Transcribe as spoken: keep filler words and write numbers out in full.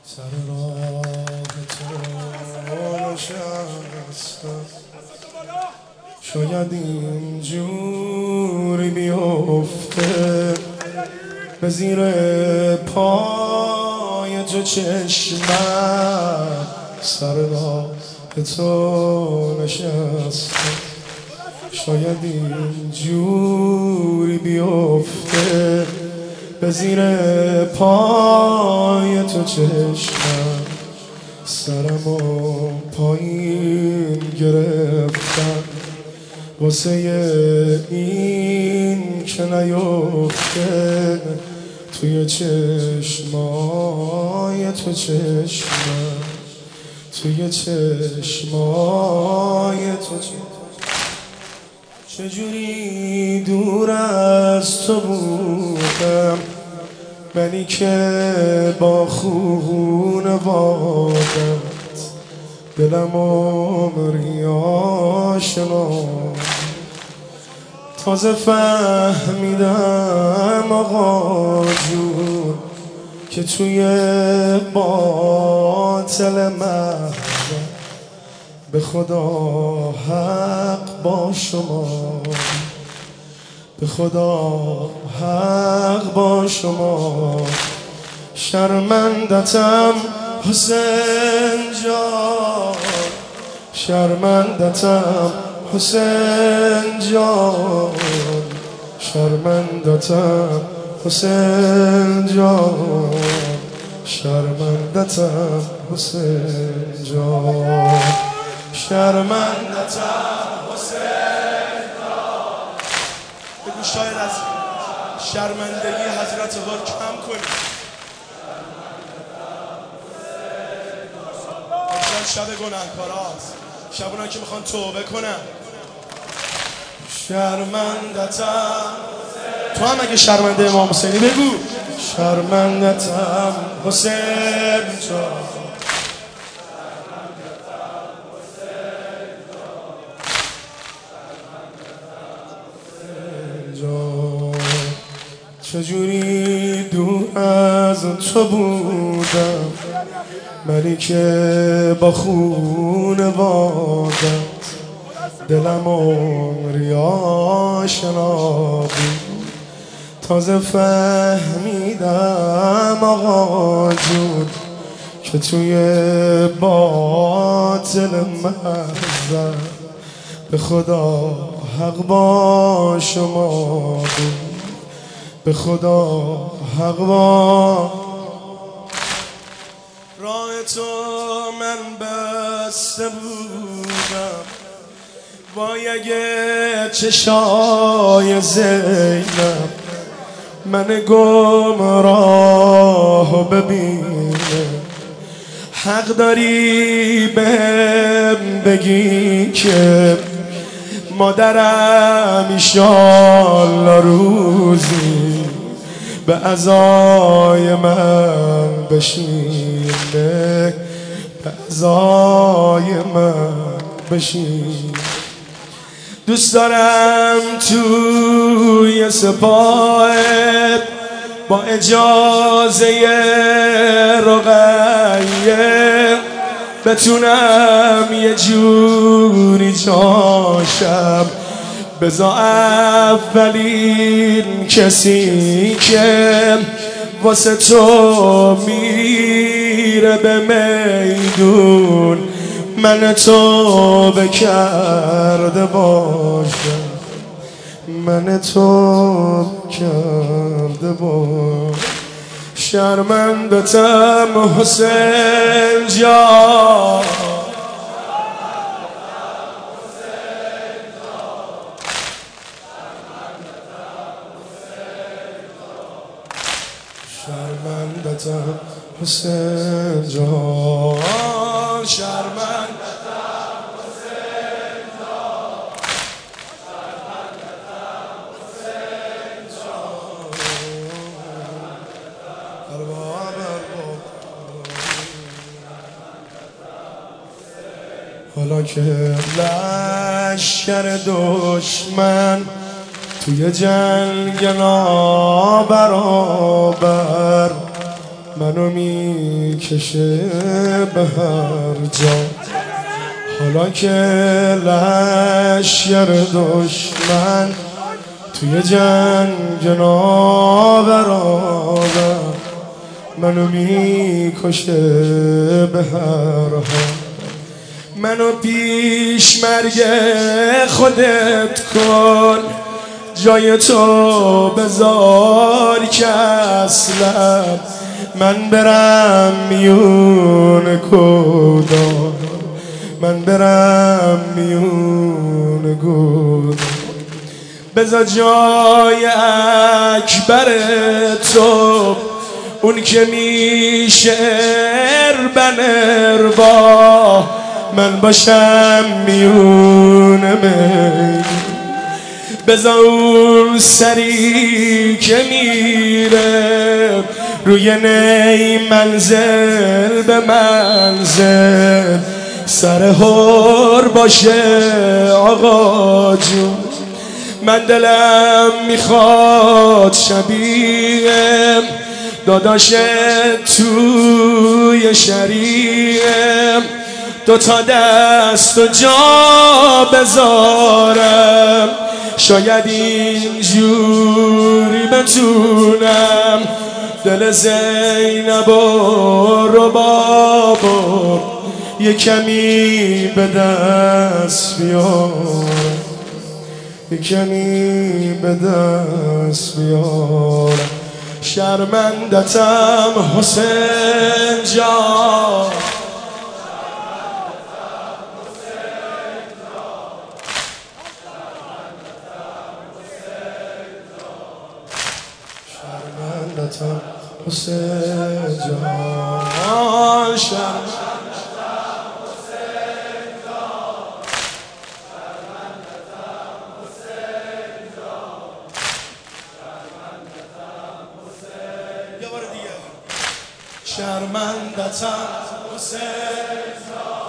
سر راه تو نشستم، شاید اینجوری بیفته به زیر پای تو چشمم. سر راه تو نشستم، شاید اینجوری بیفته به زیر پای تو چشمم. سرمو پایین گرفتم واسه این که نیفته توی چشمای تو چشمم، توی چشمای تو چشمم. چجوری دور از تو بودم منی که با خون وادت دلم عمری آشنا. تازه فهمیدم آقا جون که توی باطل محض به خدا حق با شما، به خدا حق با شما. شرمندتم حسین جان، شرمندتم حسین جان، شرمندتم حسین جان، شرمندتم حسین جان، شرمندتم حسین جان. بگو شاید از شرمندگی حضرت غار کم کنی. امشب شب گناهکاراست، شبونا که میخوان توبه کنن. شرمندتم تو هم اگه شرمنده امام حسینی بگو شرمندتم حسین جان، چجوری دور از تو بودم منی که با خون وادت دلم عمری آشنا بود. تازه فهمیدم آقا جون که توی باطل محضر به خدا حق با شما بود، به خدا حق با. راه تو من بسته بودم وای اگه چشای زینب من گمراه ببینه. حق داری بهم بگی که مادرم ایشالله روزی به عزای من بشینه، به عزای من بشینه. دوست دارم توی سپاهت با اجازه رقیه بتونم یه جوری جاشم بزا اولین کسی که واسه تو میره به میدون من توبه کرده باشم، من توبه کرده باشم. شرمندتم حسین جان، شرمندتم حسین جان، شرمندتم حسین جان، شرمندتم حسین جان. حالا که لشکر دشمن توی جنگ نابرابر منو میکشه به هر جا، حالا که لشگر دشمن توی جنگ ناورادم منو میکشه به هر حال. منو پیش مرگ خودت کن، جای تو بذار که اصلا من برم میون کدام، من برم میون گود. بذار جای اکبر تو، اون که میشه اربن با من باشم میون می. بذار اون سری که میره روی نی منزل به منزل سر هور باشه آقا جون. من دلم میخواد شبیه داداش توی شریعه، دو تا دست و جا بذارم، شاید اینجوری بتونم دل زینب و ربابو یه کمی به دست بیارم، یه کمی به دست بیارم. شرمندتم حسین جان، شرمندتم حسین جان، شرمندتم حسین جان، شرمندتم حسین جان، شرمندتم حسین. یه بار دیگه. شرمندتم حسین جان.